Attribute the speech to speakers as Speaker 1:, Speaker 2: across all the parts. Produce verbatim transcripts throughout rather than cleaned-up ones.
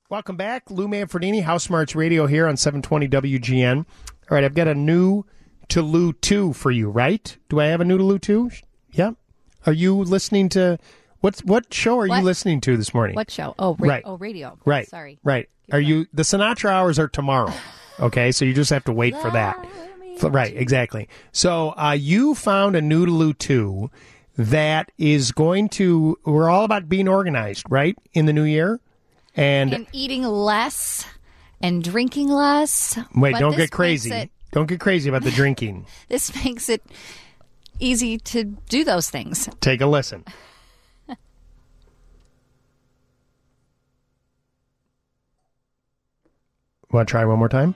Speaker 1: Welcome back. Lou Manfredini, House Smarts Radio here on seven twenty W G N. All right, I've got a new to Lou two for you, right? Do I have a new to Lou two? Yeah. Are you listening to, what's, what show are
Speaker 2: what?
Speaker 1: you listening to this morning?
Speaker 2: What show? Oh, ra-
Speaker 1: right.
Speaker 2: oh radio.
Speaker 1: Right.
Speaker 2: Sorry.
Speaker 1: Right. Are you, the Sinatra hours are tomorrow, okay? So you just have to wait for that. Right, exactly. So uh, you found a new to Lou two that is going to, we're all about being organized, right, in the new year? And,
Speaker 2: and eating less and drinking less.
Speaker 1: Wait,
Speaker 2: but
Speaker 1: don't
Speaker 2: this
Speaker 1: get crazy.
Speaker 2: makes it-
Speaker 1: Don't get crazy about the drinking.
Speaker 2: This makes it easy to do those things.
Speaker 1: Take a listen. Want to try one more time?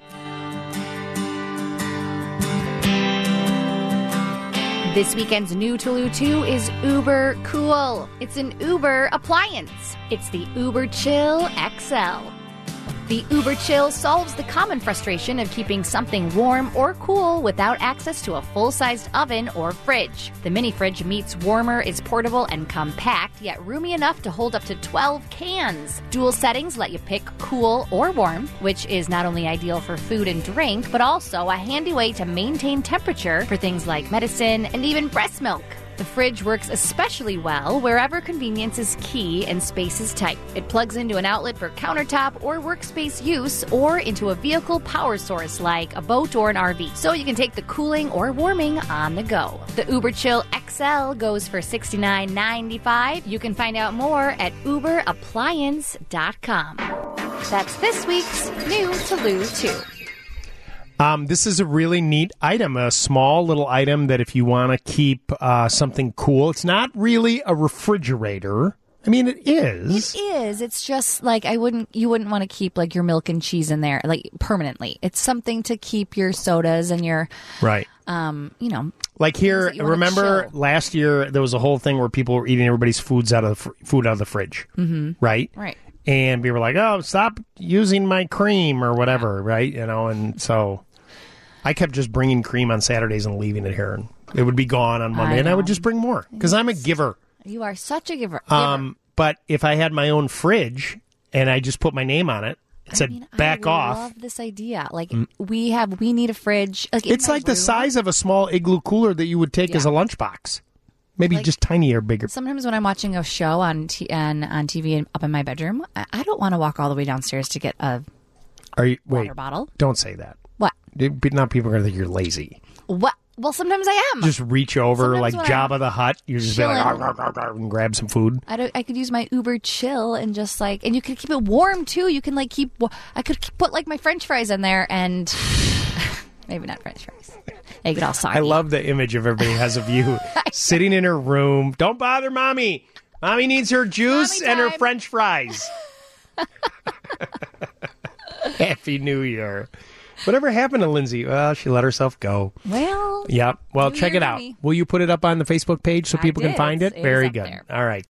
Speaker 2: This weekend's new to Lou two is Uber Cool. It's an Uber appliance. It's the Uber Chill X L. The Uber Chill solves the common frustration of keeping something warm or cool without access to a full-sized oven or fridge. The mini fridge meets warmer, is portable and compact, yet roomy enough to hold up to twelve cans. Dual settings let you pick cool or warm, which is not only ideal for food and drink, but also a handy way to maintain temperature for things like medicine and even breast milk. The fridge works especially well wherever convenience is key and space is tight. It plugs into an outlet for countertop or workspace use or into a vehicle power source like a boat or an R V. So you can take the cooling or warming on the go. The Uber Chill X L goes for sixty-nine ninety-five. You can find out more at uber appliance dot com. That's this week's new to Lou two.
Speaker 1: Um, this is a really neat item, a small little item that if you want to keep uh, something cool, it's not really a refrigerator. I mean, it is.
Speaker 2: It is. It's just like I wouldn't, you wouldn't want to keep like your milk and cheese in there like permanently. It's something to keep your sodas and your,
Speaker 1: right.
Speaker 2: um, you know.
Speaker 1: Like here, remember
Speaker 2: chill.
Speaker 1: last year there was a whole thing where people were eating everybody's foods out of the fr- food out of the fridge,
Speaker 2: mm-hmm.
Speaker 1: right?
Speaker 2: Right.
Speaker 1: And we were like, oh, stop using my cream or whatever, yeah. right? You know, and so I kept just bringing cream on Saturdays and leaving it here, and it would be gone on Monday, I and I would just bring more because I'm a giver.
Speaker 2: You are such a giver.
Speaker 1: Um, but if I had my own fridge and I just put my name on it, it said
Speaker 2: I mean,
Speaker 1: back
Speaker 2: I
Speaker 1: off.
Speaker 2: I love this idea. Like mm. we have, we need a fridge. Like
Speaker 1: it's like
Speaker 2: room.
Speaker 1: the size of a small igloo cooler that you would take yeah. as a lunchbox. Maybe like, just tiny or bigger.
Speaker 2: Sometimes when I'm watching a show on t- on, on T V up in my bedroom, I, I don't want to walk all the way downstairs to get a
Speaker 1: Are you,
Speaker 2: water
Speaker 1: wait,
Speaker 2: bottle.
Speaker 1: Don't say that.
Speaker 2: What?
Speaker 1: Now people are going to think you're lazy.
Speaker 2: What? Well, sometimes I am.
Speaker 1: Just reach over
Speaker 2: sometimes
Speaker 1: like Jabba the Hutt. You're just be like, arr, arr, arr, arr, and grab some food.
Speaker 2: I, don't, I could use my Uber Chill and just like, and you can keep it warm too. You can like keep, I could put like my French fries in there and maybe not French fries. They get all soggy.
Speaker 1: I love the image of everybody has of you sitting in her room. Don't bother mommy. Mommy needs her juice and her French fries. Happy New Year. Whatever happened to Lindsay? Well, she let herself go.
Speaker 2: Well.
Speaker 1: Yep. Well, check it out. Will you put it up on the Facebook page so people
Speaker 2: I did.
Speaker 1: can find it?
Speaker 2: It
Speaker 1: Very
Speaker 2: up
Speaker 1: good.
Speaker 2: There.
Speaker 1: All right.